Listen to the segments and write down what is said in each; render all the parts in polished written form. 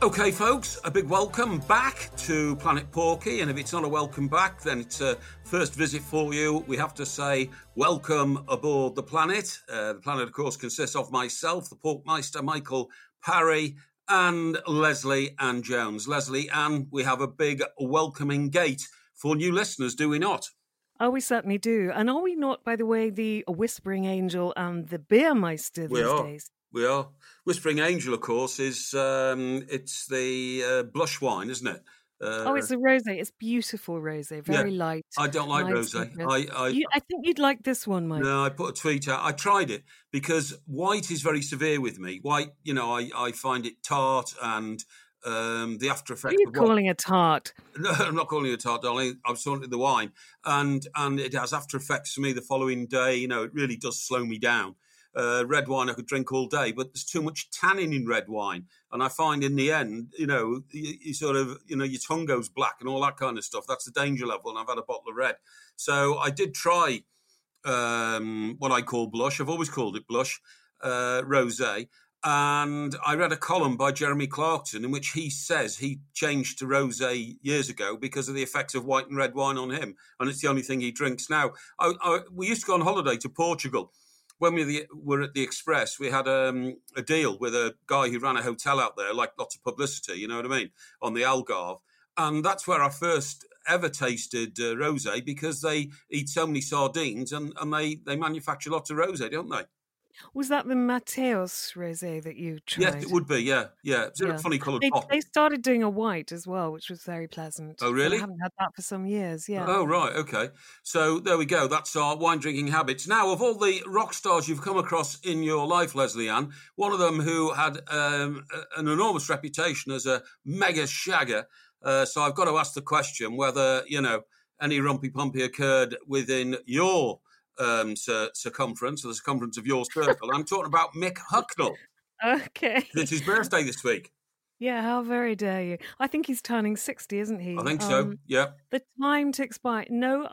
Okay, folks, a big welcome back to Planet Porky, and if it's not a welcome back, then it's a first visit for you. We have to say welcome aboard the planet. The planet, of course, consists of myself, the Porkmeister, Michael Parry, and Leslie Ann Jones. Leslie Ann, we have a big welcoming gate for new listeners, do we not? Oh, we certainly do. And are we not, by the way, the Whispering Angel and the Beermeister these days? We are. Whispering Angel, of course, is it's the blush wine, isn't it? It's a rosé. It's beautiful rosé, very light. I don't like rosé. I think you'd like this one, Mike. No, I put a tweet out. I tried it because white is very severe with me. White, I find it tart and the after effects. What are you calling a tart? No, I'm not calling it a tart, darling. I'm talking the wine, and it has after effects for me the following day. It really does slow me down. Red wine I could drink all day, but there's too much tannin in red wine, and I find in the end, you sort of, your tongue goes black and all that kind of stuff. That's the danger level, and I've had a bottle of red. So I did try what I call blush. I've always called it blush, rosé. And I read a column by Jeremy Clarkson in which he says he changed to rosé years ago because of the effects of white and red wine on him, and it's the only thing he drinks now. We used to go on holiday to Portugal. When we were at the Express, we had a deal with a guy who ran a hotel out there, like lots of publicity, you know what I mean, on the Algarve. And that's where I first ever tasted rosé, because they eat so many sardines and they manufacture lots of rosé, don't they? Was that the Mateos rosé that you tried? Yes, it would be, yeah. It's a funny coloured bottle. They started doing a white as well, which was very pleasant. Oh, really? I haven't had that for some years, yeah. Oh, right, okay. So there we go. That's our wine drinking habits. Now, of all the rock stars you've come across in your life, Leslie Ann, one of them who had an enormous reputation as a mega shagger. So I've got to ask the question whether, any rumpy-pumpy occurred within your circumference, or the circumference of your circle. I'm talking about Mick Hucknall. Okay. It's his birthday this week. Yeah, how very dare you. I think he's turning 60, isn't he? I think so, yeah. The time ticks by. No,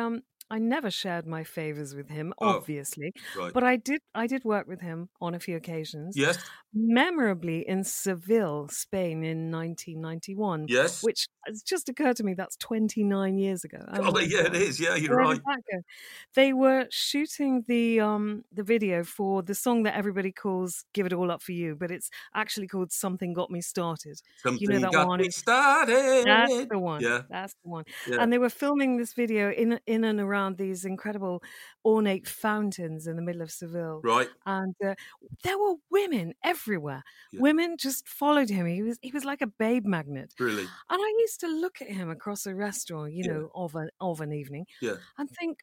I never shared my favours with him, obviously. Right. But I did work with him on a few occasions. Yes. Memorably in Seville, Spain in 1991. Yes. Which has just occurred to me that's 29 years ago. Yeah, it is. Yeah, you're right. They were shooting the video for the song that everybody calls "Give It All Up for You," but it's actually called "Something Got Me Started." Something got me started. That's the one. Yeah. That's the one. Yeah. And they were filming this video in and around these incredible ornate fountains in the middle of Seville. Right. And there were women everywhere. Yeah. Women just followed him. He was like a babe magnet. Really. And I used to look at him across a restaurant, of an evening, and think,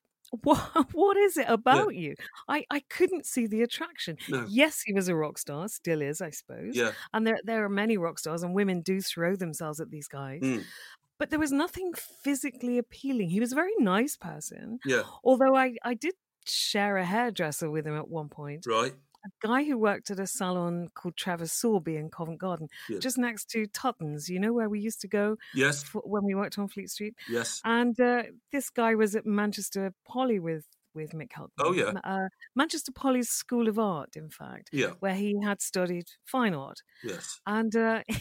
what is it about you? I couldn't see the attraction. No. Yes, he was a rock star, still is, I suppose. Yeah. And there are many rock stars, and women do throw themselves at these guys. Mm. But there was nothing physically appealing. He was a very nice person. Yeah. Although I did share a hairdresser with him at one point. Right. A guy who worked at a salon called Travis Sorby in Covent Garden, just next to Tutton's, where we used to go when we worked on Fleet Street. Yes. And this guy was at Manchester Poly with Mick Hucknall. Oh, yeah. Get Poly's School of Art, in fact, where he had studied fine art. Yes. And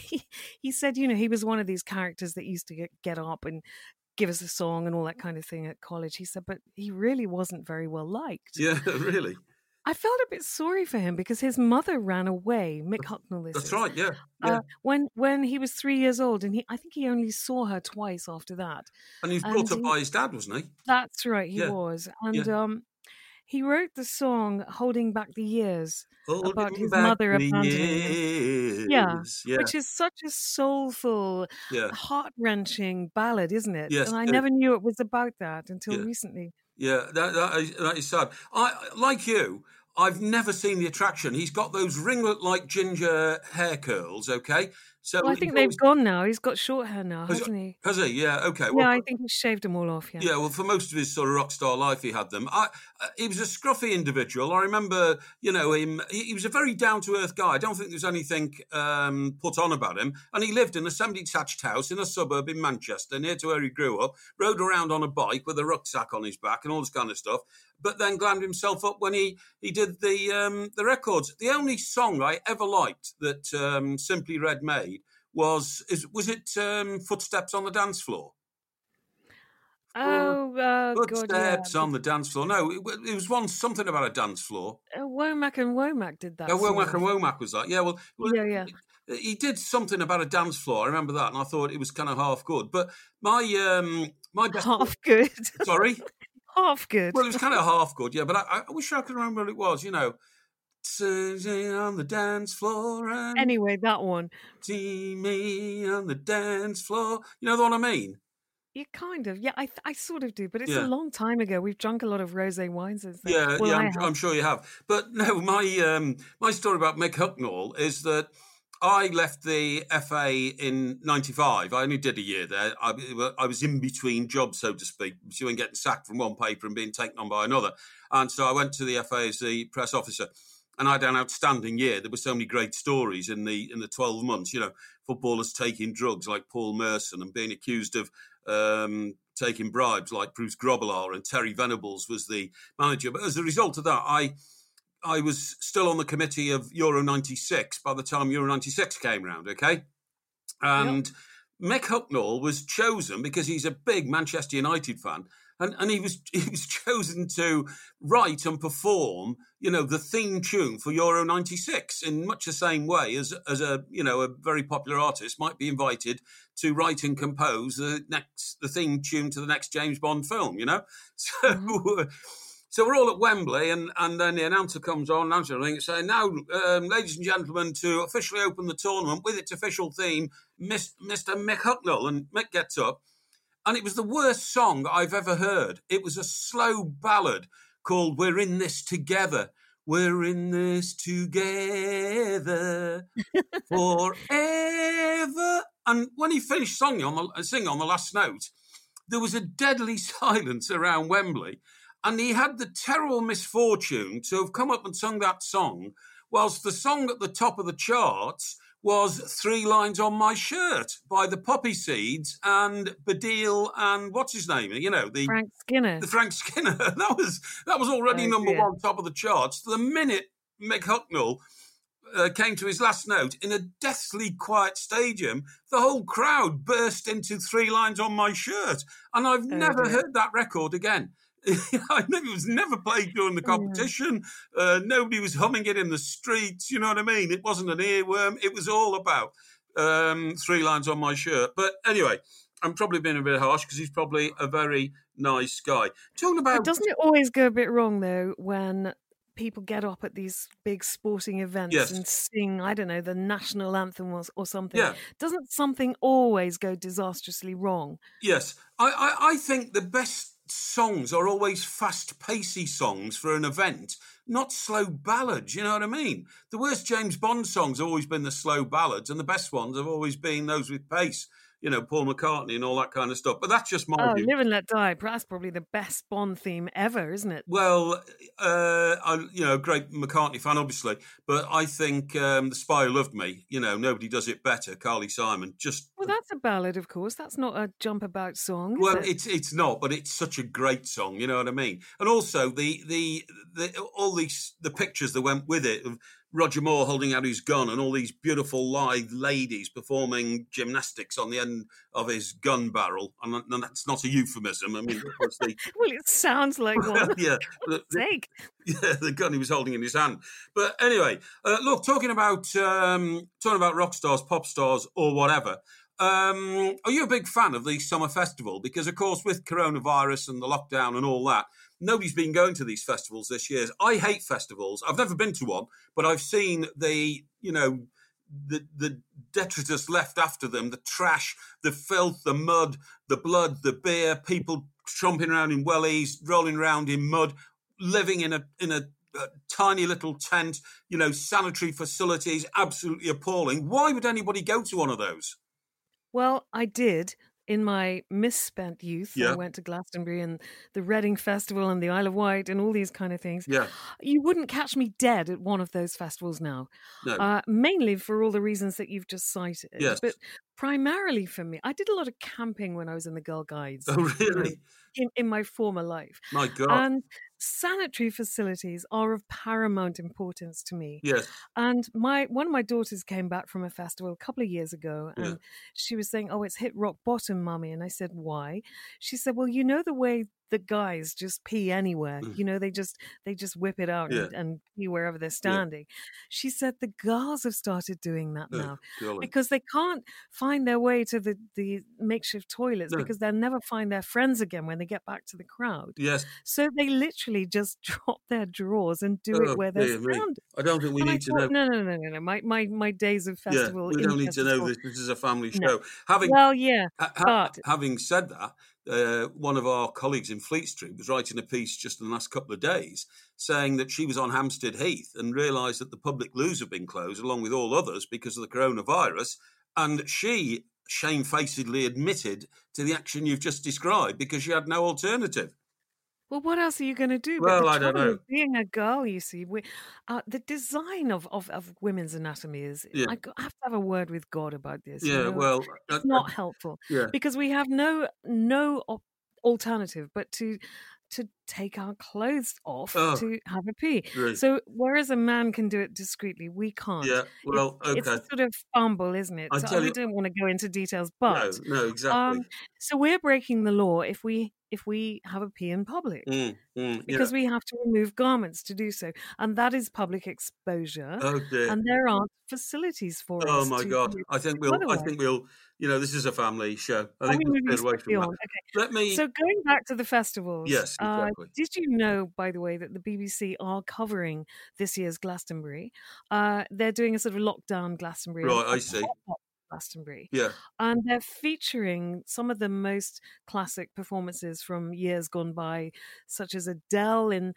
he said, he was one of these characters that used to get up and give us a song and all that kind of thing at college. He said, but he really wasn't very well liked. Yeah, really. I felt a bit sorry for him because his mother ran away. Mick Hucknall, That's right, yeah. When he was 3 years old, and I think he only saw her twice after that. And he was brought up by his dad, wasn't he? That's right, he was. And he wrote the song "Holding Back the Years" about his mother abandoning him. Yeah, which is such a soulful, heart-wrenching ballad, isn't it? Yes, and I never knew it was about that until recently. Yeah, that is sad. Like you, I've never seen the attraction. He's got those ringlet-like ginger hair curls, okay? So I think they've gone now. He's got short hair now, hasn't he? Has he? Yeah, okay. Well, I think he's shaved them all off, Yeah, well, for most of his sort of rock star life, he had them. He was a scruffy individual. I remember, him. He was a very down-to-earth guy. I don't think there's anything put on about him. And he lived in a semi-detached house in a suburb in Manchester, near to where he grew up, rode around on a bike with a rucksack on his back and all this kind of stuff, but then glammed himself up when he did the records. The only song I ever liked that Simply Red made was it Footsteps on the Dance Floor? Footsteps on the dance floor. No, it was something about a dance floor. Womack and Womack did that. Womack and Womack was that. Yeah, well, yeah. He did something about a dance floor. I remember that, and I thought it was kind of half good. But my best half good. Sorry, half good. Well, it was kind of half good, yeah. But I wish I could remember what it was. Sitting on the dance floor. And anyway, that one. See me on the dance floor. You know the one I mean? Yeah, kind of. Yeah, I sort of do, but it's a long time ago. We've drunk a lot of rosé wines since then. Yeah, I'm sure you have. But no, my story about Mick Hucknall is that I left the FA in '95. I only did a year there. I was in between jobs, so to speak, between getting sacked from one paper and being taken on by another. And so I went to the FA as the press officer. And I had an outstanding year. There were so many great stories in the 12 months. Footballers taking drugs like Paul Merson and being accused of taking bribes like Bruce Grobbelaar, and Terry Venables was the manager. But as a result of that, I was still on the committee of Euro 96 by the time Euro 96 came round, okay? And Mick Hucknall was chosen because he's a big Manchester United fan. And he was chosen to write and perform, the theme tune for Euro 96 in much the same way as a very popular artist might be invited to write and compose the theme tune to the next James Bond film, So, so we're all at Wembley, and then the announcer comes on, saying, now, ladies and gentlemen, to officially open the tournament with its official theme, Mr. Mick Hucknall. And Mick gets up. And it was the worst song I've ever heard. It was a slow ballad called We're in This Together. We're in this together forever. And when he finished singing on the last note, there was a deadly silence around Wembley. And he had the terrible misfortune to have come up and sung that song, whilst the song at the top of the charts was 3 Lines on My Shirt by the Poppy Seeds and Baddiel and what's his name? Frank Skinner. The Frank Skinner. That was already number one, top of the charts. The minute Mick Hucknall came to his last note in a deathly quiet stadium, the whole crowd burst into 3 Lines on My Shirt. And I've never heard that record again. It was never played during the competition. Nobody was humming it in the streets. You know what I mean? It wasn't an earworm. It was all about 3 Lines on My Shirt. But anyway, I'm probably being a bit harsh because he's probably a very nice guy. Talking about, doesn't it always go a bit wrong though when people get up at these big sporting events and sing, I don't know, the national anthem or something? Yeah. Doesn't something always go disastrously wrong? Yes, I think the best songs are always fast-pacey songs for an event, not slow ballads, you know what I mean? The worst James Bond songs have always been the slow ballads, and the best ones have always been those with pace. Paul McCartney and all that kind of stuff. But that's just my view. Live and Let Die. That's probably the best Bond theme ever, isn't it? Well, I'm a great McCartney fan, obviously. But I think The Spy Who Loved Me, nobody does it better. Carly Simon. Well, that's a ballad, of course. That's not a jump about song, Well, it? It's not, but it's such a great song, you know what I mean? And also the pictures that went with it of Roger Moore holding out his gun and all these beautiful lithe ladies performing gymnastics on the end of his gun barrel. And that's not a euphemism. I mean, well, it sounds like one. Yeah. The gun he was holding in his hand. But anyway, look, talking about rock stars, pop stars, or whatever. Are you a big fan of the summer festival? Because, of course, with coronavirus and the lockdown and all that, nobody's been going to these festivals this year. I hate festivals. I've never been to one, but I've seen the detritus left after them, the trash, the filth, the mud, the blood, the beer, people tromping around in wellies, rolling around in mud, living in a tiny little tent, sanitary facilities, absolutely appalling. Why would anybody go to one of those? Well, I did. In my misspent youth, I went to Glastonbury and the Reading Festival and the Isle of Wight and all these kind of things. Yeah. You wouldn't catch me dead at one of those festivals now. No. Mainly for all the reasons that you've just cited. Yes. But primarily for me, I did a lot of camping when I was in the Girl Guides. Oh, really? In my former life. My God. And sanitary facilities are of paramount importance to me. Yes. And one of my daughters came back from a festival a couple of years ago, and she was saying, "Oh, it's hit rock bottom, Mummy." And I said, "Why?" She said, "Well, you know the way the guys just pee anywhere. You know, they just whip it out and pee wherever they're standing." She said the girls have started doing that now because they can't find their way to the makeshift toilets because they'll never find their friends again when they get back to the crowd. Yes. So they literally just drop their drawers and do it where they're standing. I don't think we need to know. No. My days of festival. We don't need to know this. This is a family show. No. Having said that, one of our colleagues in Fleet Street was writing a piece just in the last couple of days saying that she was on Hampstead Heath and realised that the public loos have been closed along with all others because of the coronavirus. And she shamefacedly admitted to the action you've just described because she had no alternative. Well, what else are you going to do? Well, I don't know. Being a girl, you see, the design of women's anatomy is. I have to have a word with God about this. Yeah, well, it's not helpful. Yeah, because we have no alternative but to take our clothes off to have a pee. Right. So whereas a man can do it discreetly, we can't. Yeah, well, it's a sort of fumble, isn't it? So I don't want to go into details, but no, exactly. So we're breaking the law if we have a pee in public because we have to remove garments to do so, and that is public exposure. Oh dear. And there aren't facilities for us. Oh my God! I think we'll. You know, this is a family show. I think we'll get away from that. Okay. So going back to the festivals. Yes, exactly. Did you know, by the way, that the BBC are covering this year's Glastonbury? They're doing a sort of lockdown Glastonbury. Right, I see. Glastonbury. Yeah. And they're featuring some of the most classic performances from years gone by, such as Adele in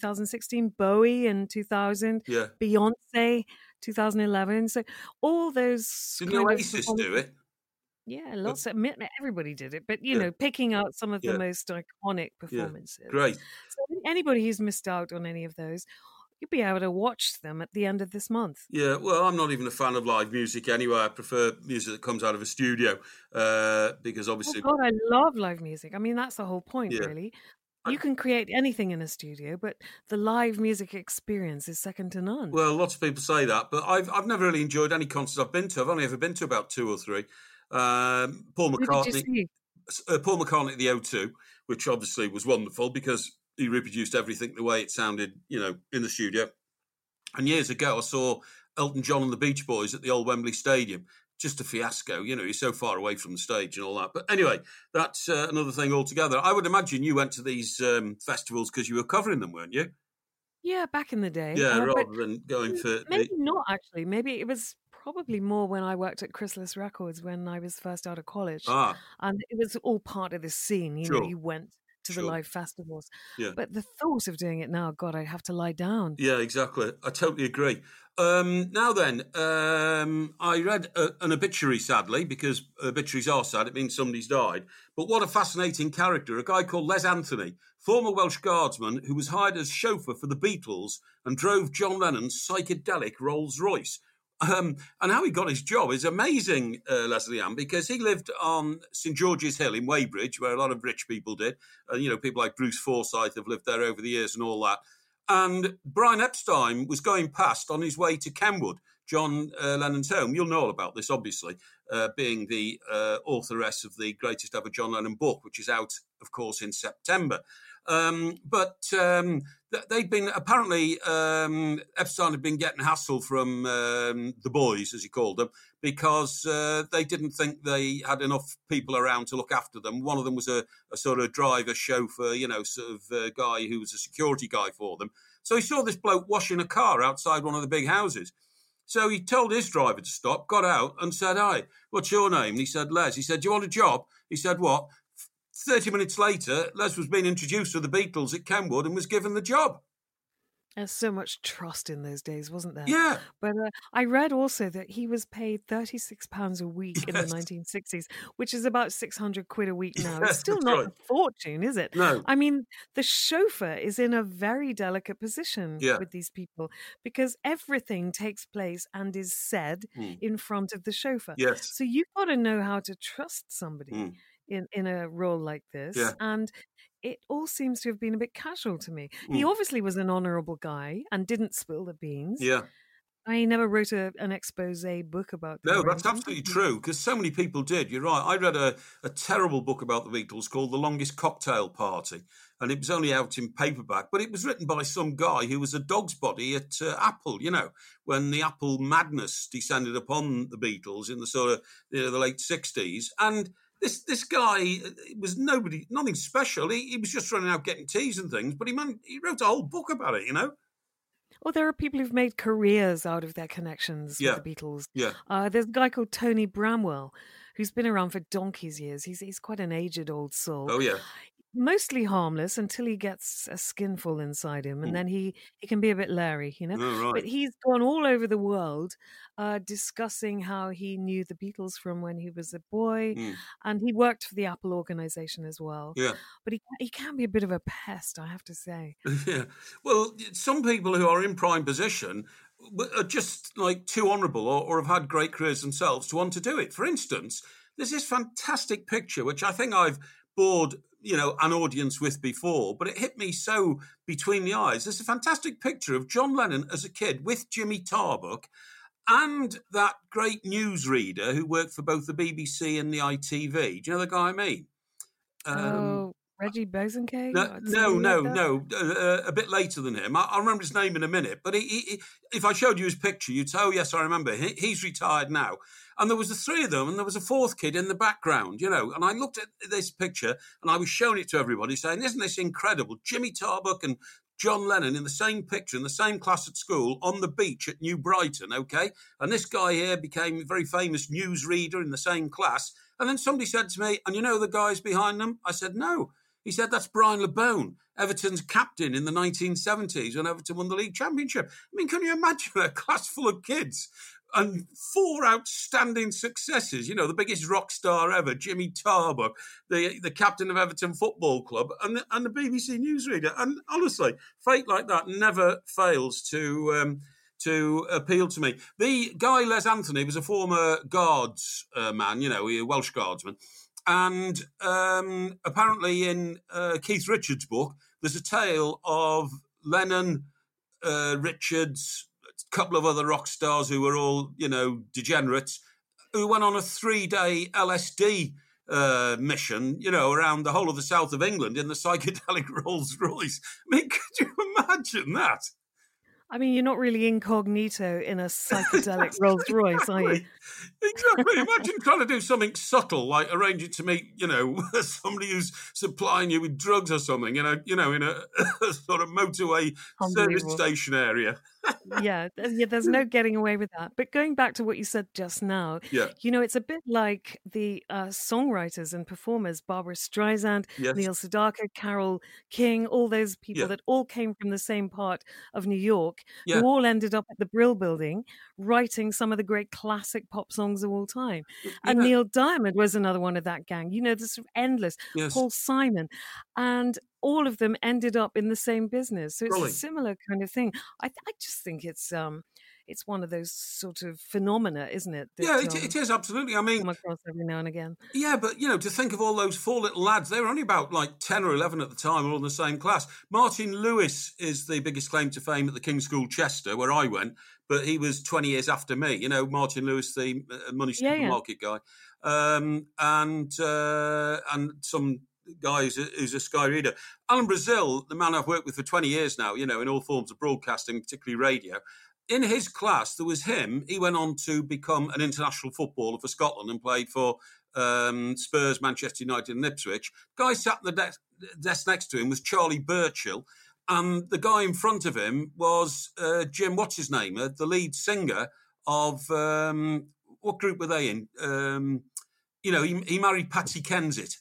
2016, Bowie in 2000, Beyonce 2011. So all those. Didn't Oasis do it? Yeah, lots of everybody did it, but picking out some of the most iconic performances. Yeah. Great. So anybody who's missed out on any of those, you'll be able to watch them at the end of this month. Yeah, well, I'm not even a fan of live music anyway. I prefer music that comes out of a studio because obviously... Oh God, I love live music. I mean, that's the whole point, really. You can create anything in a studio, but the live music experience is second to none. Well, lots of people say that, but I've never really enjoyed any concerts I've been to. I've only ever been to about 2 or 3. Paul McCartney at the O2, which obviously was wonderful because he reproduced everything the way it sounded, in the studio. And years ago, I saw Elton John and the Beach Boys at the old Wembley Stadium. Just a fiasco, he's so far away from the stage and all that. But anyway, that's another thing altogether. I would imagine you went to these festivals because you were covering them, weren't you? Yeah, back in the day. Yeah, rather than going for... Maybe not, actually. Maybe it was probably more when I worked at Chrysalis Records when I was first out of college. And it was all part of this scene. You went to the live festivals. Yeah. But the thought of doing it now, God, I'd have to lie down. Yeah, exactly. I totally agree. Now then, I read an obituary, sadly, because obituaries are sad. It means somebody's died. But what a fascinating character. A guy called Les Anthony, former Welsh Guardsman who was hired as chauffeur for the Beatles and drove John Lennon's psychedelic Rolls-Royce. And how he got his job is amazing, Leslie Ann, because he lived on St George's Hill in Weybridge, where a lot of rich people did. People like Bruce Forsyth have lived there over the years and all that. And Brian Epstein was going past on his way to Kenwood, John Lennon's home. You'll know all about this, obviously, being the authoress of the Greatest Ever John Lennon book, which is out, of course, in September. They'd been, apparently, Epstein had been getting hassle from the boys, as he called them, because they didn't think they had enough people around to look after them. One of them was a sort of driver, chauffeur, guy who was a security guy for them. So he saw this bloke washing a car outside one of the big houses. So he told his driver to stop, got out and said, "Hi, what's your name?" And he said, "Les." He said, "Do you want a job?" He said, "What?" 30 minutes later, Les was being introduced to the Beatles at Kenwood and was given the job. There's so much trust in those days, wasn't there? Yeah. But I read also that he was paid £36 a week in the 1960s, which is about 600 quid a week now. It's still not a fortune, is it? No. I mean, the chauffeur is in a very delicate position with these people because everything takes place and is said in front of the chauffeur. Yes. So you've got to know how to trust somebody in a role like this. Yeah. And it all seems to have been a bit casual to me. He obviously was an honourable guy and didn't spill the beans. Yeah. I never wrote an expose book about them. No, that's absolutely true, because so many people did. You're right. I read a terrible book about the Beatles called The Longest Cocktail Party, and it was only out in paperback, but it was written by some guy who was a dog's body at Apple, when the Apple madness descended upon the Beatles in the sort of the late 60s. And this guy was nothing special. He was just running out getting teas and things, but he wrote a whole book about it, Well, there are people who've made careers out of their connections with the Beatles. Yeah. There's a guy called Tony Bramwell, who's been around for donkey's years. He's quite an aged old soul. Oh, yeah. Mostly harmless until he gets a skinful inside him, and then he can be a bit leery, Oh, right. But he's gone all over the world discussing how he knew the Beatles from when he was a boy, and he worked for the Apple organization as well. Yeah. But he can be a bit of a pest, I have to say. Yeah. Well, some people who are in prime position are just like too honourable or have had great careers themselves to want to do it. For instance, there's this fantastic picture, which I think I've bored an audience with before, but it hit me so between the eyes. There's a fantastic picture of John Lennon as a kid with Jimmy Tarbuck and that great newsreader who worked for both the BBC and the ITV. Do you know the guy I mean? Reggie Bosanquet? No. A bit later than him. I'll remember his name in a minute. But he, if I showed you his picture, you'd say, oh, yes, I remember. He's retired now. And there was the three of them, and there was a fourth kid in the background, And I looked at this picture, and I was showing it to everybody, saying, isn't this incredible? Jimmy Tarbuck and John Lennon in the same picture, in the same class at school, on the beach at New Brighton, okay? And this guy here became a very famous newsreader in the same class. And then somebody said to me, and you know the guys behind them? I said, no. He said, that's Brian LeBone, Everton's captain in the 1970s when Everton won the league championship. I mean, can you imagine a class full of kids and four outstanding successes? The biggest rock star ever, Jimmy Tarbuck, the captain of Everton Football Club, and the BBC newsreader. And honestly, fate like that never fails to appeal to me. The guy, Les Anthony, was a former guards man, a Welsh guardsman. And apparently in Keith Richards' book, there's a tale of Lennon, Richards, a couple of other rock stars who were all, degenerates, who went on a 3-day LSD mission, around the whole of the south of England in the psychedelic Rolls Royce. I mean, could you imagine that? I mean, you're not really incognito in a psychedelic Rolls Royce, are you? Exactly. Imagine trying to do something subtle, like arranging to meet, somebody who's supplying you with drugs or something, in a sort of motorway service station area. Yeah, there's no getting away with that. But going back to what you said just now, it's a bit like the songwriters and performers, Barbra Streisand, Neil Sedaka, Carole King, all those people that all came from the same part of New York, who all ended up at the Brill Building writing some of the great classic pop songs of all time. And Neil Diamond was another one of that gang. This sort of endless. Paul Simon. And all of them ended up in the same business. So it's a similar kind of thing. I just think it's one of those sort of phenomena, isn't it? That, it is, absolutely. I mean, come across every now and again. Yeah, but, to think of all those four little lads, they were only about like 10 or 11 at the time, all in the same class. Martin Lewis is the biggest claim to fame at the King's School Chester, where I went, but he was 20 years after me. Martin Lewis, the money supermarket guy. And some guy who's a Sky reader. Alan Brazil, the man I've worked with for 20 years now, in all forms of broadcasting, particularly radio. In his class, there was him. He went on to become an international footballer for Scotland and played for Spurs, Manchester United and Ipswich. The guy sat at the desk next to him was Charlie Burchill. And the guy in front of him was Jim, what's his name, the lead singer of, what group were they in? He married Patsy Kensit.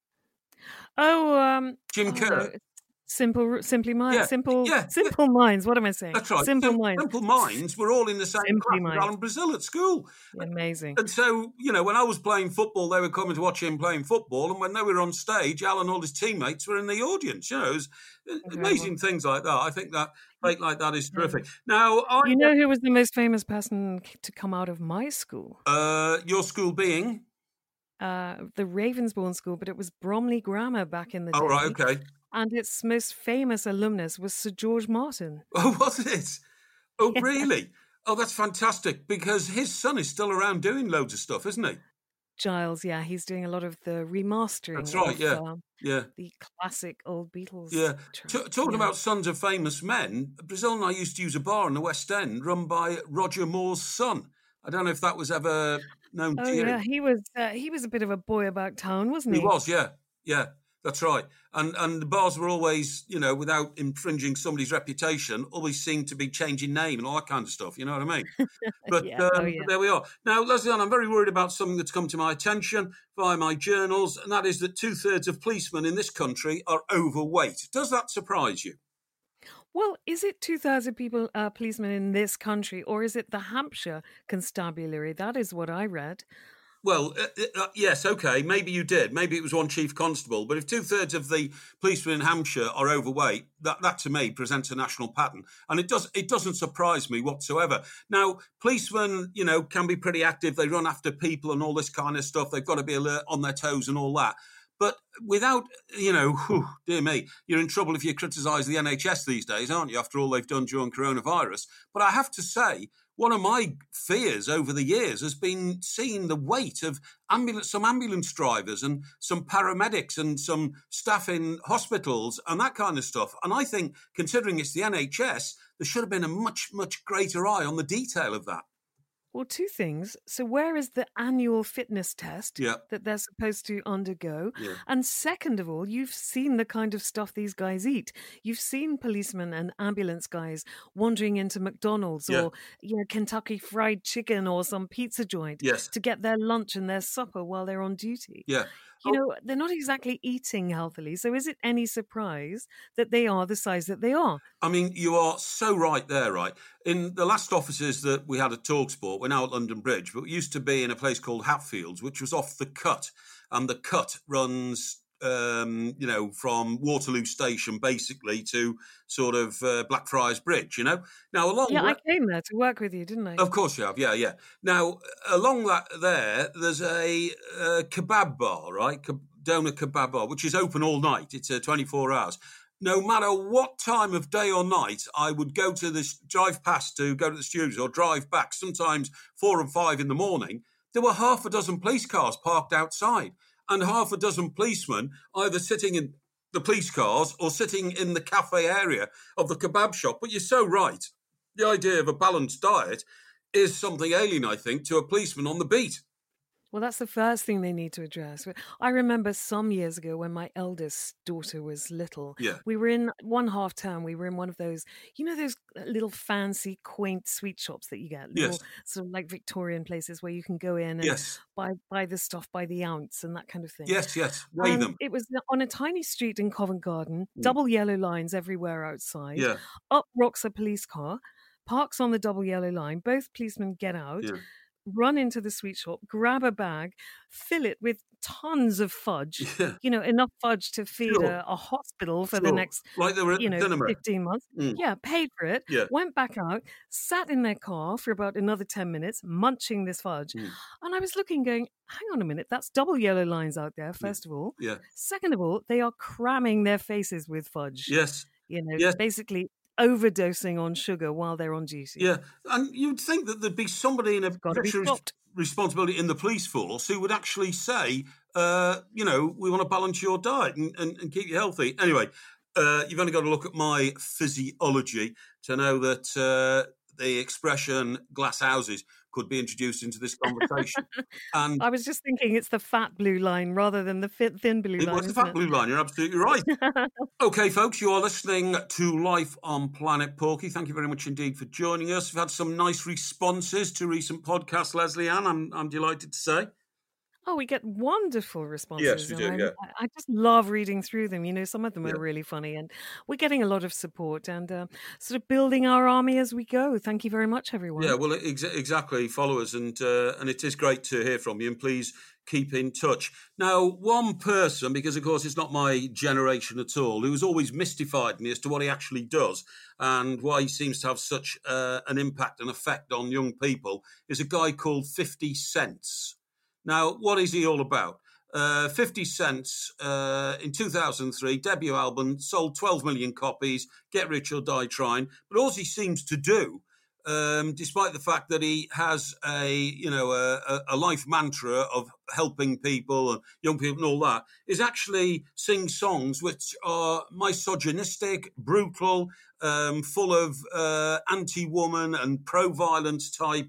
Jim Kerr. Simply Minds. Simple Minds. What am I saying? That's right. Simple Minds. Simple Minds were all in the same class with Alan Brazil at school. Amazing. And so, when I was playing football, they were coming to watch him playing football. And when they were on stage, Alan and all his teammates were in the audience. It was amazing things like that. I think that fate like that is terrific. Now, who was the most famous person to come out of my school? Your school being? the Ravensbourne School, but it was Bromley Grammar back in the day. Oh, right, okay. And its most famous alumnus was Sir George Martin. Oh, was it? Oh, really? Oh, that's fantastic, because his son is still around doing loads of stuff, isn't he? Giles, yeah, he's doing a lot of the remastering. That's right, the classic old Beatles. Yeah. Talking about sons of famous men, Brazil and I used to use a bar in the West End run by Roger Moore's son. I don't know if that was ever known to you. Oh, yeah, he was a bit of a boy about town, wasn't he? He was, yeah. That's right. And the bars were always, without infringing somebody's reputation, always seemed to be changing name and all that kind of stuff. You know what I mean? But, but there we are. Now, Lesley-Ann, I'm very worried about something that's come to my attention via my journals, and that is that 2/3 of policemen in this country are overweight. Does that surprise you? Well, is it 2,000 policemen in this country, or is it the Hampshire Constabulary? That is what I read. Well, yes, okay, maybe you did. Maybe it was one chief constable. But if 2/3 of the policemen in Hampshire are overweight, that to me presents a national pattern. And it doesn't surprise me whatsoever. Now, policemen, can be pretty active. They run after people and all this kind of stuff. They've got to be alert on their toes and all that. But without, dear me, you're in trouble if you criticise the NHS these days, aren't you, after all they've done during coronavirus? But I have to say, one of my fears over the years has been seeing the weight of some ambulance drivers and some paramedics and some staff in hospitals and that kind of stuff. And I think, considering it's the NHS, there should have been a much, much greater eye on the detail of that. Well, two things. So where is the annual fitness test that they're supposed to undergo? Yeah. And second of all, you've seen the kind of stuff these guys eat. You've seen policemen and ambulance guys wandering into McDonald's or Kentucky Fried Chicken or some pizza joint to get their lunch and their supper while they're on duty. Yeah. They're not exactly eating healthily. So is it any surprise that they are the size that they are? I mean, you are so right there, right? In the last offices that we had at TalkSport, we're now at London Bridge, but we used to be in a place called Hatfields, which was off the Cut. And the Cut runs, from Waterloo Station, basically, to sort of Blackfriars Bridge, Now, I came there to work with you, didn't I? Of course you have, yeah. Now, along there's a kebab bar, right? Doner Kebab Bar, which is open all night. It's 24 hours. No matter what time of day or night, I would go to this, drive past to go to the studios or drive back, sometimes 4 and 5 in the morning. There were half a dozen police cars parked outside and half a dozen policemen either sitting in the police cars or sitting in the cafe area of the kebab shop. But you're so right. The idea of a balanced diet is something alien, I think, to a policeman on the beat. Well, that's the first thing they need to address. I remember some years ago when my eldest daughter was little, we were in one half term, we were in one of those, those little fancy, quaint sweet shops that you get, little sort of like Victorian places where you can go in and buy the stuff by the ounce and that kind of thing. Yes, weigh them. It was on a tiny street in Covent Garden, double yellow lines everywhere outside. Yeah. Up rocks a police car, parks on the double yellow line, both policemen get out. Yeah. Run into the sweet shop, grab a bag, fill it with tons of fudge, enough fudge to feed a hospital for the next, like they were at 15 months. Yeah, paid for it, went back out, sat in their car for about another 10 minutes, munching this fudge. And I was looking, going, hang on a minute, that's double yellow lines out there, first of all. Yeah. Second of all, they are cramming their faces with fudge. Yes. Basically overdosing on sugar while they're on duty. Yeah, and you'd think that there'd be somebody in a responsibility in the police force who would actually say, we want to balance your diet and keep you healthy. Anyway, you've only got to look at my physiology to know that the expression glass houses could be introduced into this conversation. And I was just thinking it's the fat blue line rather than the thin blue line. It was the fat blue line. You're absolutely right. Okay, folks, you are listening to Life on Planet Porky. Thank you very much indeed for joining us. We've had some nice responses to recent podcasts, Lesley-Ann, I'm delighted to say. Oh, we get wonderful responses. Yes, we do, I just love reading through them. Some of them are really funny, and we're getting a lot of support and sort of building our army as we go. Thank you very much, everyone. Yeah, well, exactly. Follow us, and it is great to hear from you, and please keep in touch. Now, one person, because of course it's not my generation at all, who's always mystified me as to what he actually does and why he seems to have such an impact and effect on young people, is a guy called 50 Cents. Now, what is he all about? 50 Cent in 2003, debut album, sold 12 million copies, Get Rich or Die Trying. But all he seems to do, despite the fact that he has a life mantra of helping people and young people and all that, is actually sing songs which are misogynistic, brutal, full of anti-woman and pro-violence type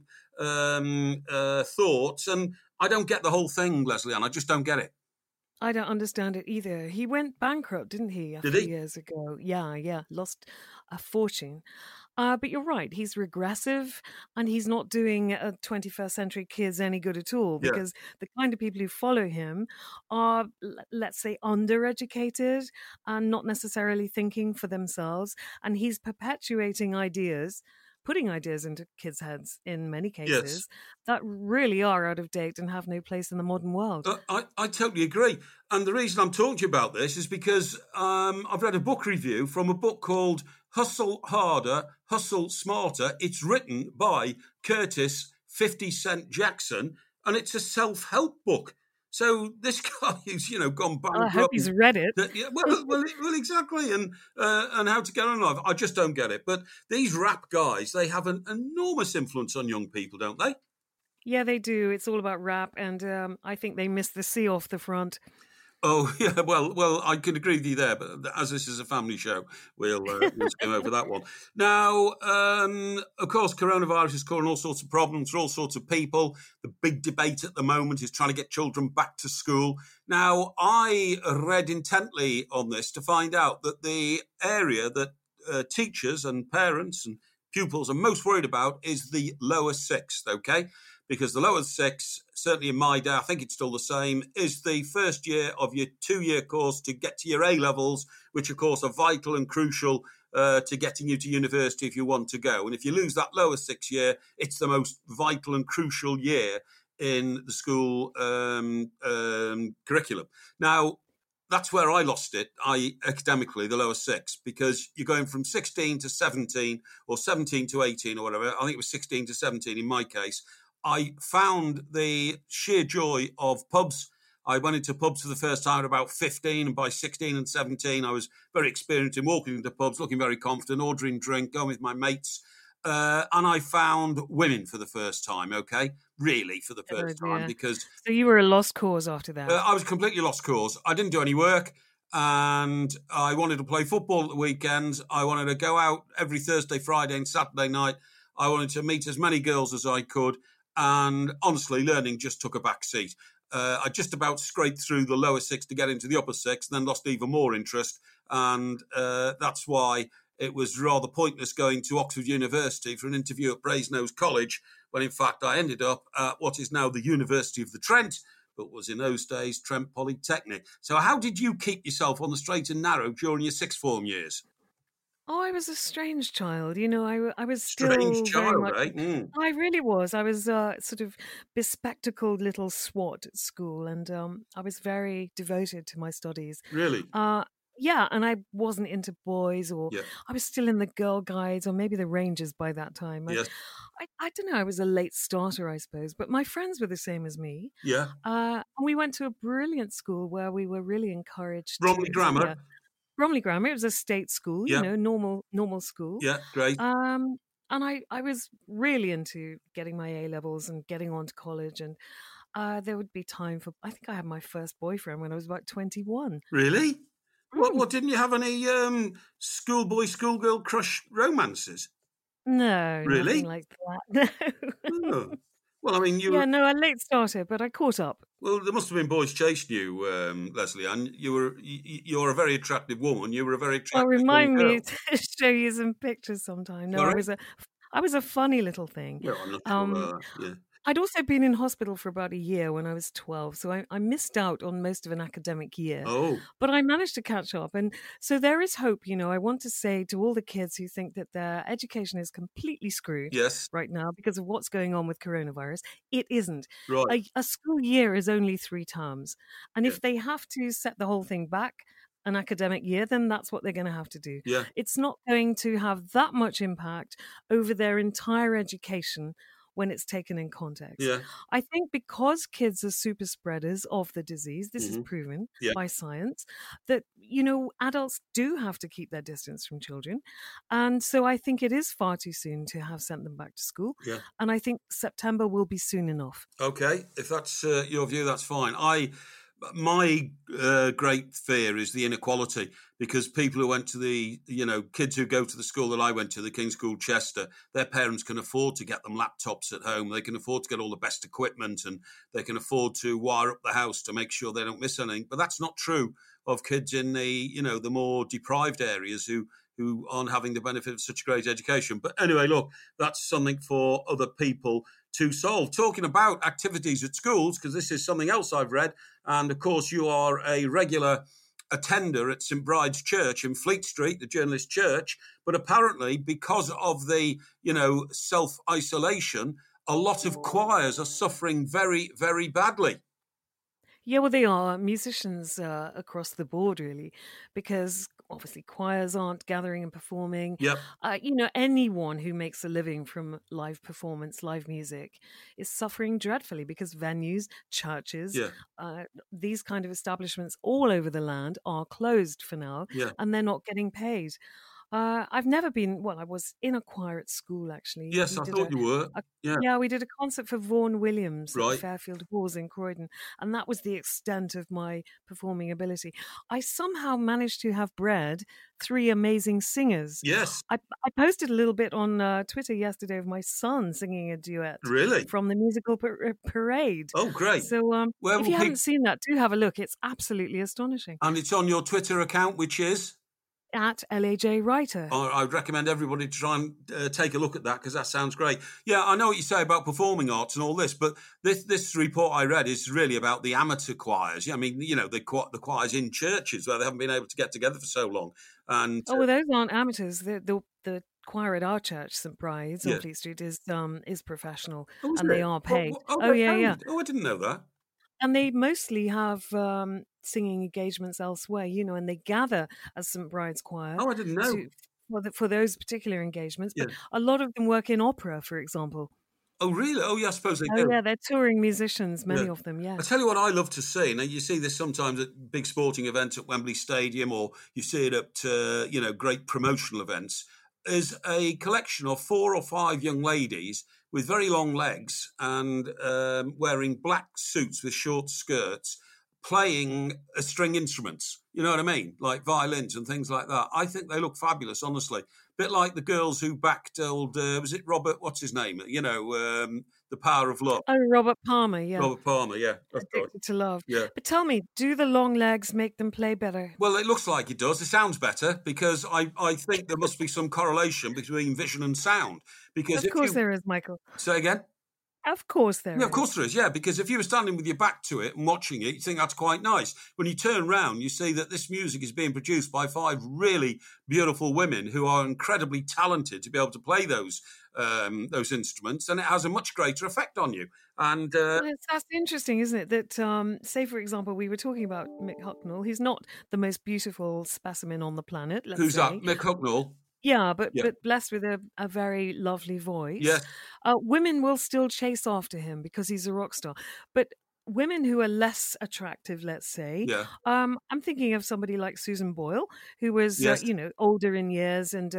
thoughts. And I don't get the whole thing, Lesley-Ann. I just don't get it. I don't understand it either. He went bankrupt, didn't he, a few years ago? Yeah. Lost a fortune. But you're right. He's regressive, and he's not doing 21st century kids any good at all, because the kind of people who follow him are, let's say, undereducated and not necessarily thinking for themselves. And he's perpetuating ideas, putting ideas into kids' heads in many cases that really are out of date and have no place in the modern world. I totally agree. And the reason I'm talking to you about this is because I've read a book review from a book called Hustle Harder, Hustle Smarter. It's written by Curtis 50 Cent Jackson, and it's a self-help book. So this guy who's, gone bankrupt. I hope he's read it. Well, exactly. And how to get on in life. I just don't get it. But these rap guys, they have an enormous influence on young people, don't they? Yeah, they do. It's all about rap. And I think they missed the C off the front. Oh, yeah, well, I can agree with you there, but as this is a family show, we'll skim over that one. Now, of course, coronavirus is causing all sorts of problems for all sorts of people. The big debate at the moment is trying to get children back to school. Now, I read intently on this to find out that the area that teachers and parents and pupils are most worried about is the lower sixth, okay? Because the lower sixth, certainly in my day, I think it's still the same, is the first year of your 2-year course to get to your A-levels, which, of course, are vital and crucial to getting you to university if you want to go. And if you lose that lower 6th year, it's the most vital and crucial year in the school curriculum. Now, that's where I lost it, academically, the lower 6, because you're going from 16 to 17 or 17 to 18 or whatever. I think it was 16 to 17 in my case. I found the sheer joy of pubs. I went into pubs for the first time at about 15, and by 16 and 17, I was very experienced in walking into pubs, looking very confident, ordering drink, going with my mates. And I found women for the first time, okay? Really, for the first time. Because so you were a lost cause after that? I was completely lost cause. I didn't do any work, and I wanted to play football at the weekends. I wanted to go out every Thursday, Friday, and Saturday night. I wanted to meet as many girls as I could. And honestly, learning just took a back seat. I just about scraped through the lower 6 to get into the upper 6, and then lost even more interest. And that's why it was rather pointless going to Oxford University for an interview at Brasenose College, when in fact I ended up at what is now the University of the Trent, but was in those days Trent Polytechnic. So how did you keep yourself on the straight and narrow during your sixth form years? Oh, I was a strange child. I was still strange child, much, right? Mm. I really was. I was sort of bespectacled little swot at school, and I was very devoted to my studies. Really? Yeah, and I wasn't into boys, or I was still in the Girl Guides, or maybe the Rangers by that time. Yes. I don't know. I was a late starter, I suppose, but my friends were the same as me. Yeah. And we went to a brilliant school where we were really encouraged. Bromley Grammar. Yeah. Bromley Grammar. It was a state school, normal school. Yeah, great. And I was really into getting my A-levels and getting on to college. And there would be time for, I think I had my first boyfriend when I was about 21. Really? What didn't you have any schoolboy, schoolgirl crush romances? No, really? Nothing like that. No. Oh. Well, I mean, you were... no, a late starter, but I caught up. Well, there must have been boys chasing you, Lesley-Ann. You're a very attractive woman. You were a very attractive remind girl. Me to show you some pictures sometime. No, sorry? I was a funny little thing. Yeah, I'm not sure. Yeah. I'd also been in hospital for about a year when I was 12, so I missed out on most of an academic year. Oh. But I managed to catch up. And so there is hope. I want to say to all the kids who think that their education is completely screwed right now because of what's going on with coronavirus, it isn't. Right. A school year is only 3 terms. And if they have to set the whole thing back an academic year, then that's what they're going to have to do. Yeah. It's not going to have that much impact over their entire education when it's taken in context. Yeah. I think because kids are super spreaders of the disease, this is proven by science, that, adults do have to keep their distance from children. And so I think it is far too soon to have sent them back to school. Yeah. And I think September will be soon enough. Okay. If that's your view, that's fine. My great fear is the inequality, because people who went to kids who go to the school that I went to, the King's School Chester, their parents can afford to get them laptops at home. They can afford to get all the best equipment, and they can afford to wire up the house to make sure they don't miss anything. But that's not true of kids in the more deprived areas who aren't having the benefit of such great education. But anyway, look, that's something for other people to solve. Talking about activities at schools, because this is something else I've read, and of course you are a regular attender at St Bride's Church in Fleet Street, the Journalist Church, but apparently because of the, self-isolation, a lot of choirs are suffering very, very badly. Yeah, well, they are musicians across the board, really, because obviously choirs aren't gathering and performing. Yep. Anyone who makes a living from live performance, live music, is suffering dreadfully because venues, churches, these kind of establishments all over the land are closed for now, and they're not getting paid. I've never been, I was in a choir at school, actually. Yes, I thought you were. Yeah, we did a concert for Vaughan Williams at the Fairfield Halls in Croydon, and that was the extent of my performing ability. I somehow managed to have bred 3 amazing singers. Yes. I posted a little bit on Twitter yesterday of my son singing a duet. Really? From the musical Parade. Oh, great. So if you haven't seen that, do have a look. It's absolutely astonishing. And it's on your Twitter account, which is? At LAJ Writer. I would recommend everybody to try and take a look at that, because that sounds great. Yeah, I know what you say about performing arts and all this, but this report I read is really about the amateur choirs. I mean, the choirs in churches where they haven't been able to get together for so long. And those aren't amateurs. The choir at our church, St Bride's on Fleet Street, is professional, and they are paid. Yeah. Oh, I didn't know that. And they mostly have singing engagements elsewhere, and they gather as St Bride's Choir. Oh, I didn't know. For those particular engagements. But a lot of them work in opera, for example. Oh, really? Oh, yeah, I suppose they do. Oh, yeah, they're touring musicians, many of them, yeah. I tell you what I love to see, and you see this sometimes at big sporting events at Wembley Stadium, or you see it at, great promotional events, is a collection of 4 or 5 young ladies with very long legs and wearing black suits with short skirts, playing string instruments. You know what I mean? Like violins and things like that. I think they look fabulous, honestly. A bit like the girls who backed old, was it Robert, what's his name? The Power of Love. Oh, Robert Palmer, yeah. Robert Palmer, yeah. Addicted to Love. Yeah. But tell me, do the long legs make them play better? Well, it looks like it does. It sounds better, because I think there must be some correlation between vision and sound. Because of course there is, Michael. Say again? Of course there is. Yeah, of course there is, yeah, because if you were standing with your back to it and watching it, you think that's quite nice. When you turn around, you see that this music is being produced by 5 really beautiful women who are incredibly talented to be able to play those instruments, and it has a much greater effect on you. And that's interesting, isn't it? That, say, for example, we were talking about Mick Hucknall. He's not the most beautiful specimen on the planet, let's Who's say. that? Mick Hucknall? Yeah, but blessed with a very lovely voice. Yes. Women will still chase after him because he's a rock star. But women who are less attractive, let's say, I'm thinking of somebody like Susan Boyle, who was, older in years and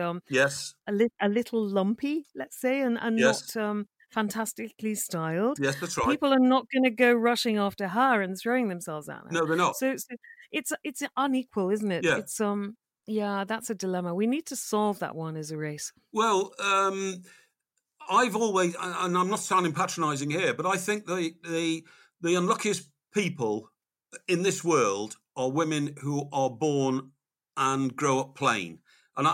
a little lumpy, let's say, and not fantastically styled. Yes, that's right. People are not going to go rushing after her and throwing themselves at her. No, they're not. So it's unequal, isn't it? Yeah. It's Yeah, that's a dilemma. We need to solve that one as a race. Well, I've always, and I'm not sounding patronising here, but I think the unluckiest people in this world are women who are born and grow up plain, and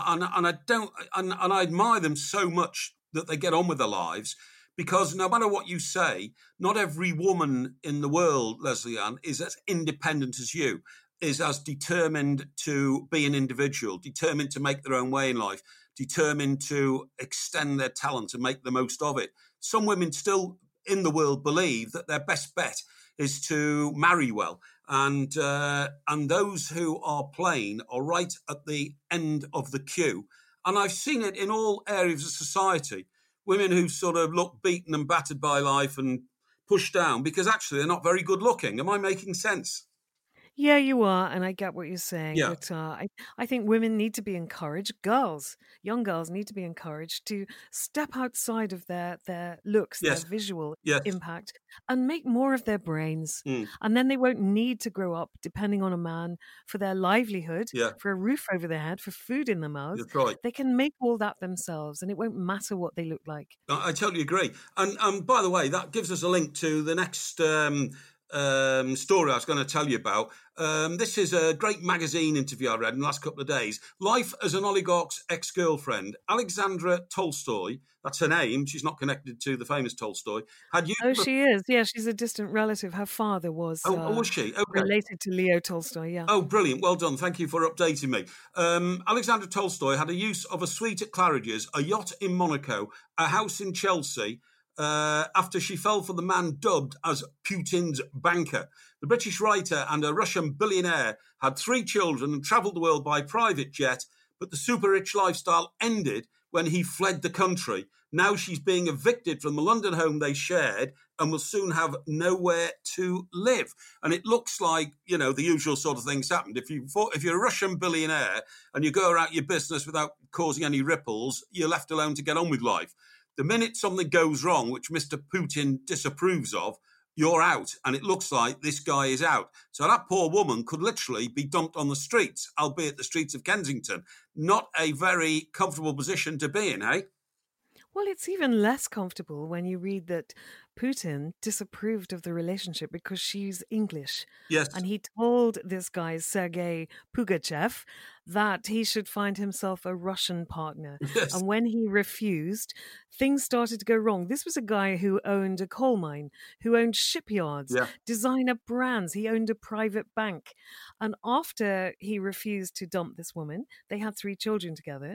I admire them so much that they get on with their lives. Because no matter what you say, not every woman in the world, Lesley-Ann, is as independent as you, is as determined to be an individual, determined to make their own way in life, determined to extend their talent and make the most of it. Some women still in the world believe that their best bet is to marry well. And those who are plain are right at the end of the queue. And I've seen it in all areas of society, women who sort of look beaten and battered by life and pushed down because actually they're not very good looking. Am I making sense? Yeah, you are, and I get what you're saying. Yeah. But I think women need to be encouraged. Young girls need to be encouraged to step outside of their looks, their Yes. visual Yes. impact, and make more of their brains. Mm. And then they won't need to grow up depending on a man for their livelihood, Yeah. for a roof over their head, for food in their mouth. That's right. They can make all that themselves, and it won't matter what they look like. I totally agree. And by the way, that gives us a link to the next story I was going to tell you about. This is a great magazine interview I read in the last couple of days. Life as an oligarch's ex-girlfriend, Alexandra Tolstoy, that's her name, she's not connected to the famous Tolstoy. She is. Yeah, she's a distant relative. Her father was was she? Okay. Related to Leo Tolstoy, yeah. Oh, brilliant. Well done. Thank you for updating me. Alexandra Tolstoy had a use of a suite at Claridge's, a yacht in Monaco, a house in Chelsea, after she fell for the man dubbed as Putin's banker. The British writer and a Russian billionaire had 3 children and travelled the world by private jet, but the super-rich lifestyle ended when he fled the country. Now she's being evicted from the London home they shared and will soon have nowhere to live. And it looks like, the usual sort of things happened. If you're a Russian billionaire and you go about your business without causing any ripples, you're left alone to get on with life. The minute something goes wrong, which Mr. Putin disapproves of, you're out. And it looks like this guy is out. So that poor woman could literally be dumped on the streets, albeit the streets of Kensington. Not a very comfortable position to be in, eh? Well, it's even less comfortable when you read that Putin disapproved of the relationship because she's English. Yes. And he told this guy, Sergei Pugachev, that he should find himself a Russian partner. Yes. And when he refused, things started to go wrong. This was a guy who owned a coal mine, who owned shipyards, designer brands. He owned a private bank. And after he refused to dump this woman, they had 3 children together.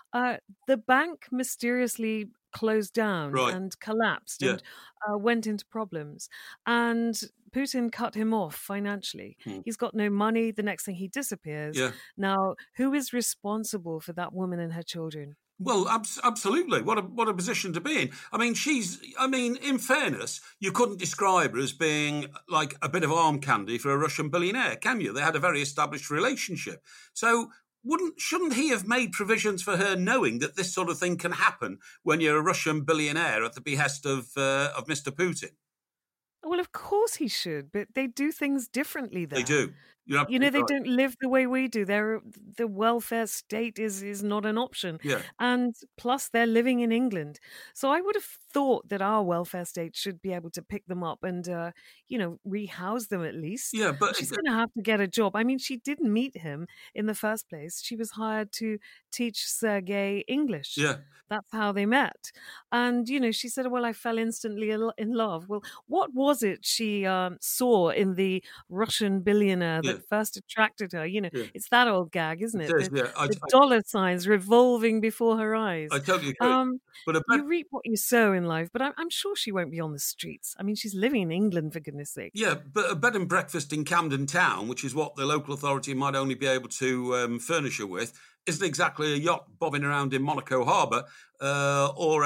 The bank mysteriously closed down and collapsed and went into problems. And Putin cut him off financially. He's got no money. The next thing he disappears. Yeah. Now, who is responsible for that woman and her children? Well, absolutely. What a position to be in. I mean, in fairness, you couldn't describe her as being like a bit of arm candy for a Russian billionaire, can you? They had a very established relationship. So shouldn't he have made provisions for her, knowing that this sort of thing can happen when you're a Russian billionaire at the behest of Mr. Putin? Well, of course he should, but they do things differently there. They do. They don't live the way we do. The welfare state is not an option. Yeah. And plus, they're living in England. So I would have thought that our welfare state should be able to pick them up and, rehouse them at least. Yeah, but she's going to have to get a job. I mean, she didn't meet him in the first place. She was hired to teach Sergei English. Yeah. That's how they met. And, she said, well, I fell instantly in love. Well, what was it she saw in the Russian billionaire that first attracted her? It's that old gag, isn't it? The dollar signs revolving before her eyes. I totally agree. You reap what you sow in life, but I'm sure she won't be on the streets. I mean, she's living in England, for goodness sake. Yeah, but a bed and breakfast in Camden Town, which is what the local authority might only be able to furnish her with, isn't exactly a yacht bobbing around in Monaco Harbour or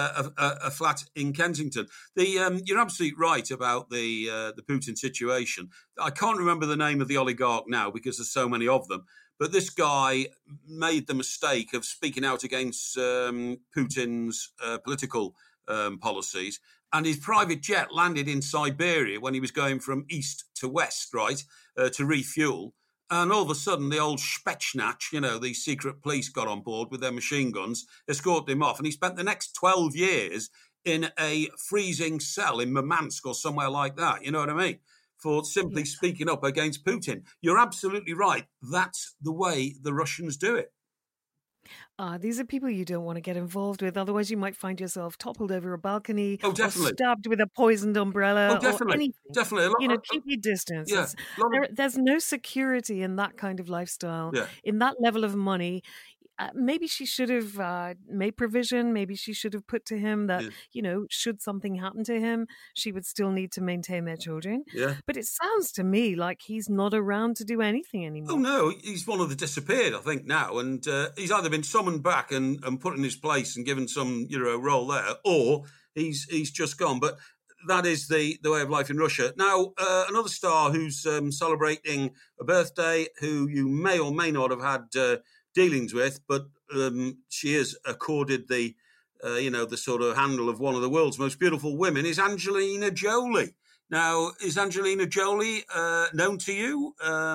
a flat in Kensington. You're absolutely right about the Putin situation. I can't remember the name of the oligarch now because there's so many of them. But this guy made the mistake of speaking out against Putin's political policies. And his private jet landed in Siberia when he was going from east to west, to refuel. And all of a sudden, the old Spetsnaz, the secret police got on board with their machine guns, escorted him off. And he spent the next 12 years in a freezing cell in Murmansk or somewhere like that. You know what I mean? For simply speaking up against Putin. You're absolutely right. That's the way the Russians do it. These are people you don't want to get involved with. Otherwise, you might find yourself toppled over a balcony or stabbed with a poisoned umbrella or anything. Definitely. Keep your distance. Yeah, there's no security in that kind of lifestyle, yeah. in that level of money. maybe she should have made provision. Maybe she should have put to him that, should something happen to him, she would still need to maintain their children. Yeah. But it sounds to me like he's not around to do anything anymore. Oh, no, he's one of the disappeared, I think, now. And he's either been summoned back and put in his place and given some, role there, or he's just gone. But that is the way of life in Russia. Now, another star who's celebrating a birthday, who you may or may not have had dealings with, but she is accorded the sort of handle of one of the world's most beautiful women, is Angelina Jolie. Now, is Angelina Jolie known to you?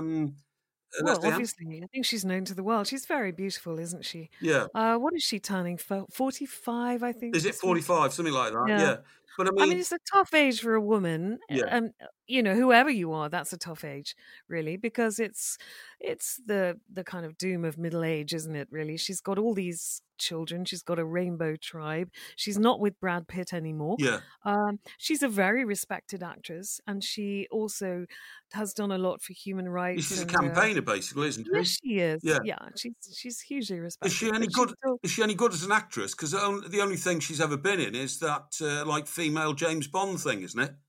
Well, obviously, I think she's known to the world. She's very beautiful, isn't she? Yeah. What is she turning? 45, I think. Is it 45? Something like that, yeah. But I mean, it's a tough age for a woman. Yeah. Whoever you are, that's a tough age, really, because it's the kind of doom of middle age, isn't it, really? She's got all these children. She's got a rainbow tribe. She's not with Brad Pitt anymore. Yeah. She's a very respected actress, and she also has done a lot for human rights. She's a campaigner, basically, isn't she? Yes, she is. Yeah, she's hugely respected. Is she any good? Is she any good as an actress? Because the only thing she's ever been in is that female James Bond thing, isn't it?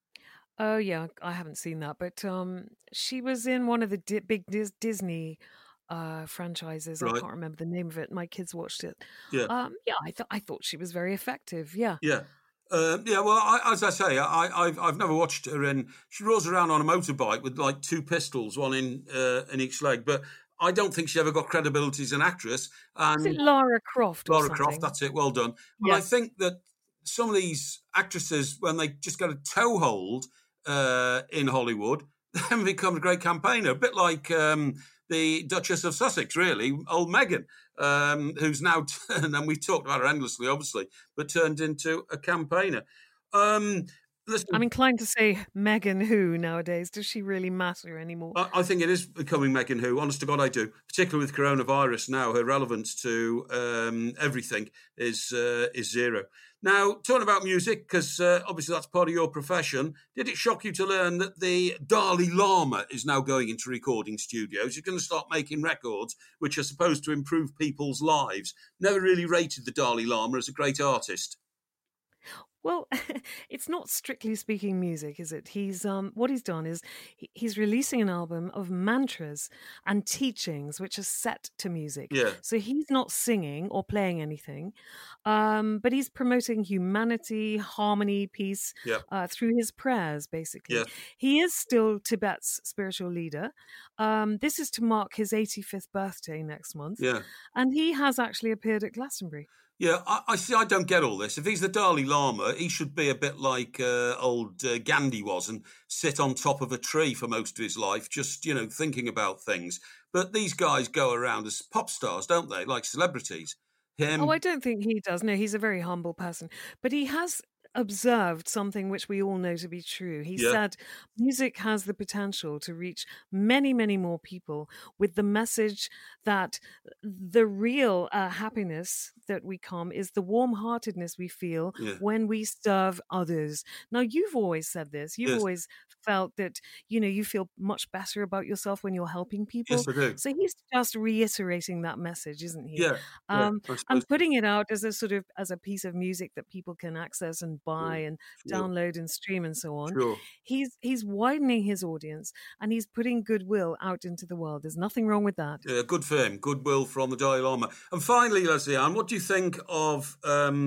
Oh yeah, I haven't seen that, but she was in one of the big Disney franchises. Right. I can't remember the name of it. My kids watched it. Yeah. I thought she was very effective. Yeah. Yeah. Well, as I say, I've never watched her in. She rolls around on a motorbike with like two pistols, one in each leg, but I don't think she ever got credibility as an actress. And is it Lara Croft? Lara Croft, that's it. Well done. But I think that some of these actresses, when they just get a toehold in Hollywood, then become a great campaigner. A bit like the Duchess of Sussex, really, old Meghan, who's now turned, and we've talked about her endlessly, obviously, but turned into a campaigner. Listen, I'm inclined to say Meghan who nowadays. Does she really matter anymore? I think it is becoming Meghan who. Honest to God, I do. Particularly with coronavirus now, her relevance to everything is zero. Now, talking about music, because obviously that's part of your profession, did it shock you to learn that the Dalai Lama is now going into recording studios? You're going to start making records which are supposed to improve people's lives. Never really rated the Dalai Lama as a great artist. Well, it's not strictly speaking music, is it? He's what he's done is he's releasing an album of mantras and teachings which are set to music. Yeah. So he's not singing or playing anything, but he's promoting humanity, harmony, peace through his prayers, basically. Yeah. He is still Tibet's spiritual leader. This is to mark his 85th birthday next month. Yeah. And he has actually appeared at Glastonbury. Yeah, I see. I don't get all this. If he's the Dalai Lama, he should be a bit like old Gandhi was and sit on top of a tree for most of his life, just, thinking about things. But these guys go around as pop stars, don't they? Like celebrities. Oh, I don't think he does. No, he's a very humble person. But he has observed something which we all know to be true. He said music has the potential to reach many, many more people with the message that the real happiness that we come is the warm-heartedness we feel when we serve others. Now, you've always said this. You've always felt that, you feel much better about yourself when you're helping people. Yes, I do. So he's just reiterating that message, isn't he? Yeah. And putting it out as a piece of music that people can access and buy and download and stream and so on. Sure. He's widening his audience and he's putting goodwill out into the world. There's nothing wrong with that. Yeah, good for him. Goodwill from the Dalai Lama. And finally, Lesley-Anne, what do you think of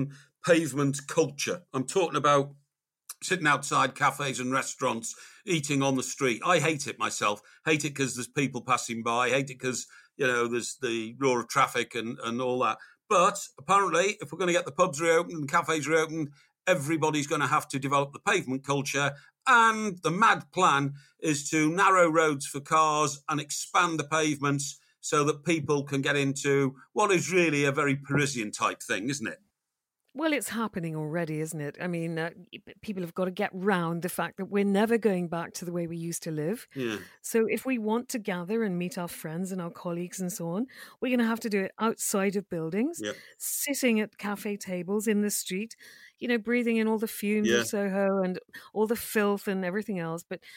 pavement culture? I'm talking about sitting outside cafes and restaurants, eating on the street. I hate it myself. Hate it because there's people passing by. Hate it because, there's the roar of traffic and all that. But apparently, if we're going to get the pubs reopened and cafes reopened, everybody's going to have to develop the pavement culture. And the mad plan is to narrow roads for cars and expand the pavements so that people can get into what is really a very Parisian type thing, isn't it? Well, it's happening already, isn't it? I mean, people have got to get round the fact that we're never going back to the way we used to live. Yeah. So if we want to gather and meet our friends and our colleagues and so on, we're going to have to do it outside of buildings, sitting at cafe tables in the street, breathing in all the fumes of Soho and all the filth and everything else. But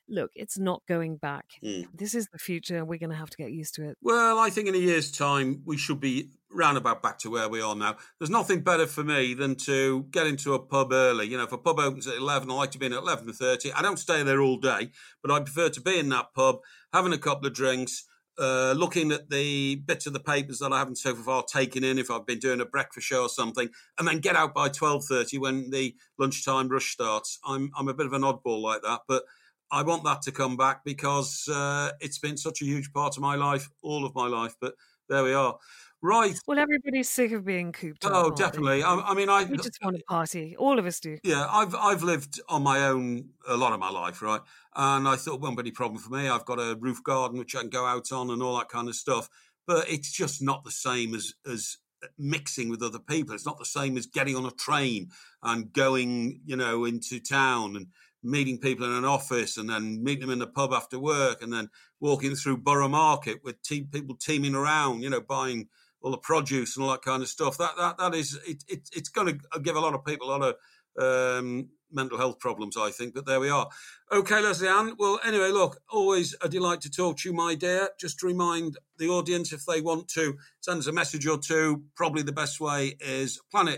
look, it's not going back. This is the future. We're going to have to get used to it. Well, I think in a year's time, we should be roundabout back to where we are now. There's nothing better for me than to get into a pub early. You know, if a pub opens at 11, I like to be in at 11:30. I don't stay there all day, but I prefer to be in that pub, having a couple of drinks, looking at the bits of the papers that I haven't so far taken in if I've been doing a breakfast show or something, and then get out by 12:30 when the lunchtime rush starts. I'm a bit of an oddball like that, but I want that to come back because it's been such a huge part of my life, all of my life. But there we are. Right. Well, everybody's sick of being cooped up. Oh, definitely. We just want to party. All of us do. Yeah, I've lived on my own a lot of my life, right? And I thought, won't be any problem for me. I've got a roof garden which I can go out on and all that kind of stuff. But it's just not the same as mixing with other people. It's not the same as getting on a train and going, into town and meeting people in an office and then meeting them in the pub after work and then walking through Borough Market with people teaming around, buying all the produce and all that kind of stuff. That is, it's going to give a lot of people a lot of mental health problems, I think. But there we are. Okay, Lesley-Ann. Well, anyway, look, always a delight to talk to you, my dear. Just to remind the audience, if they want to send us a message or two, probably the best way is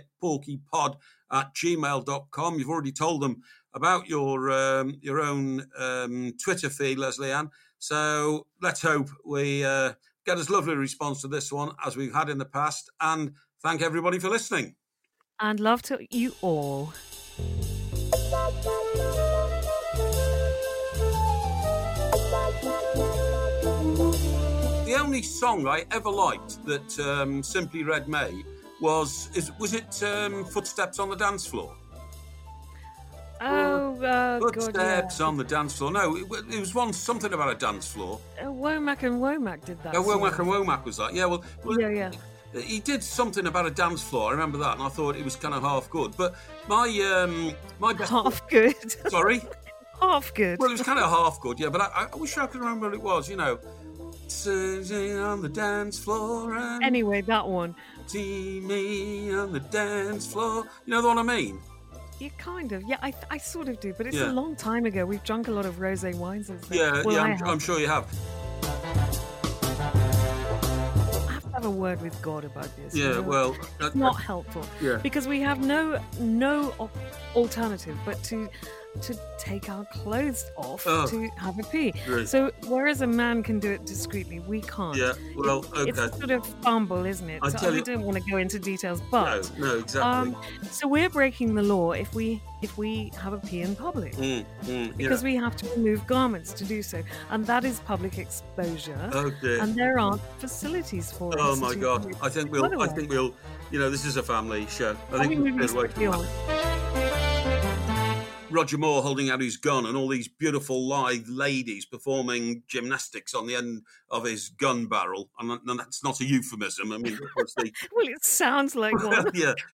planetporkypod@gmail.com. You've already told them about your own Twitter feed, Lesley-Ann. So let's hope we get as lovely a response to this one as we've had in the past. And thank everybody for listening. And love to you all. The only song I ever liked that Simply Red made was it Footsteps on the Dance Floor? Footsteps on the dance floor. No, it was something about a dance floor. Womack and Womack did that. Womack and Womack was that? Yeah, well, yeah. He did something about a dance floor. I remember that, and I thought it was kind of half good. But my best half good. Sorry, half good. Well, it was kind of half good, yeah. But I wish I could remember what it was. Sitting on the dance floor. Anyway, that one. See me on the dance floor. You know the one I mean? You kind of, yeah. I sort of do, but it's a long time ago. We've drunk a lot of rosé wines and stuff. Yeah, I'm sure you have. I have to have a word with God about this. Yeah, well, it's not helpful. Yeah, because we have no alternative but to take our clothes off to have a pee. Right. So whereas a man can do it discreetly, we can't. Yeah, well, okay. It's a sort of fumble, isn't it? I don't want to go into details, but no, exactly. So we're breaking the law if we have a pee in public because we have to remove garments to do so, and that is public exposure. Okay. And there aren't facilities for it. Oh my God! I think we'll. This is a family show. I think we'll get away from that. Roger Moore holding out his gun and all these beautiful lithe ladies performing gymnastics on the end of his gun barrel. And that's not a euphemism. I mean, well, it sounds like one. Yeah.